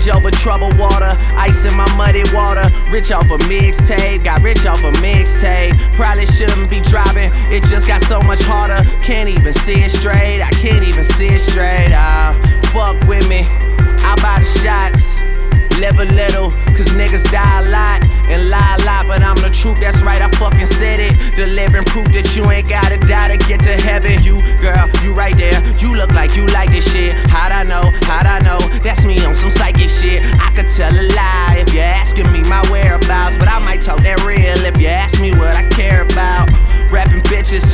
Bridge over troubled water, ice in my muddy water. Rich off a mixtape, got rich off a mixtape. Probably shouldn't be driving, it just got so much harder. Can't even see it straight, I can't even see it straight. Fuck with me, I'll buy the shots. Live a little, cause niggas die a lot and lie a lot, but I'm the truth, that's right, I fucking said it. Delivering proof that you ain't gotta die to get to heaven. You, girl, you right there, you look like you like this shit. How'd I know, that's me on some psychic shit. I could tell a lie if you're asking me my whereabouts, but I might talk that real if you ask me what I care about. Rapping bitches,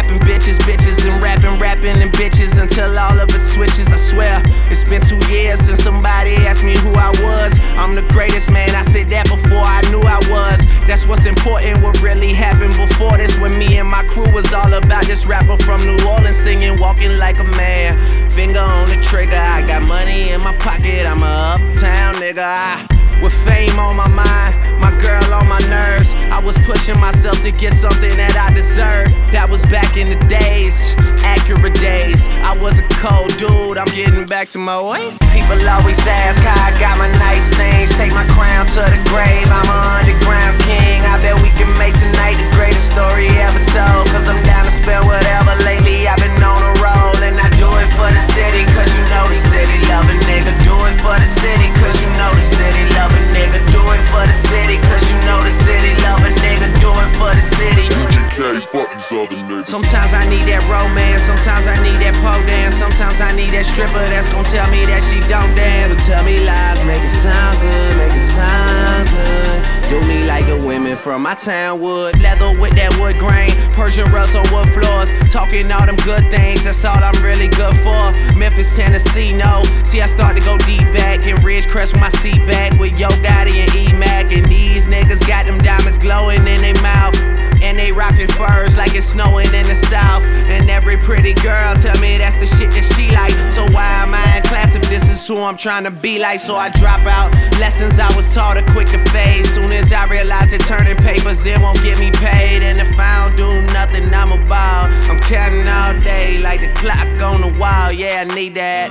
and rapping and bitches until all of it switches. I swear, it's been 2 years since somebody asked me who I was. I'm the greatest, man, I said that before I knew I was. That's what's important, what really happened before this. When me and my crew was all about this rapper from New Orleans singing, walking like a man. Finger on the trigger, I got money in my pocket, I'm a uptown nigga. With fame on my mind, my girl on my nerves, I was pushing myself to get something that I deserved. That was back in the days, accurate days. I was a cold dude, I'm getting back to my ways. People always ask how I got my nice things. Take my crown to the grave, I'm an underground king. I bet we can make tonight the greatest story ever told. Cause I'm down to spell whatever. Lately I've been on a roll, and I do it for the city. Cause you know the city love a nigga. Do it for the city, cause you know the city love a nigga. Do it for the city, cause you know the city love a nigga. Do it for the city. Fuck these other niggas. Sometimes I need that romance, sometimes I need that pole dance. Sometimes I need that stripper that's gon' tell me that she don't dance. But tell me lies, make it sound good, make it sound good. Do me like the women from my town would. Leather with that wood grain, Persian rugs on wood floors. Talking all them good things, that's all I'm really good for. Memphis, Tennessee, no. See, I start to go deep back in Ridgecrest with my seat back with Yo Gotti and E-Mac. And these niggas got them diamonds glowing in their mouth, and they rockin' furs like it's snowing in the south. And every pretty girl tell me that's the shit that she like. So why am I in class if this is who I'm trying to be like? So I drop out lessons I was taught are quick to fade. Soon as I realize that turning papers, it won't get me paid. And if I don't do nothing, I'm a ball. I'm counting all day like the clock on the wall. Yeah, I need that.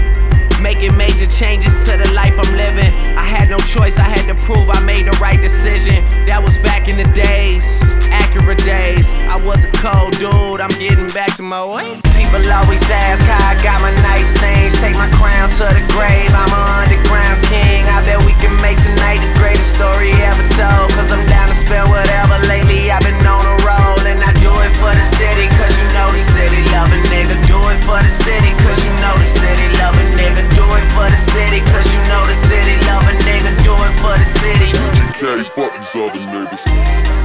Making major changes to the life I'm living. I had no choice, I had to prove I made the right decision. That was back in the days, accurate days. I was a cold dude, I'm getting back to my ways. People always ask how I got my nice things. Take my crown to the grave, I'm an underground king. I bet we can make tonight the greatest story ever told. Cause I'm down to spell whatever. Lately I've been on a roll, and I do it for the city. Cause you know the city love a nigga. Do it for the city, cause you know the city love a nigga. Do it for the city, cause you know the city love a nigga. Do it for the city. Fuck these other niggas.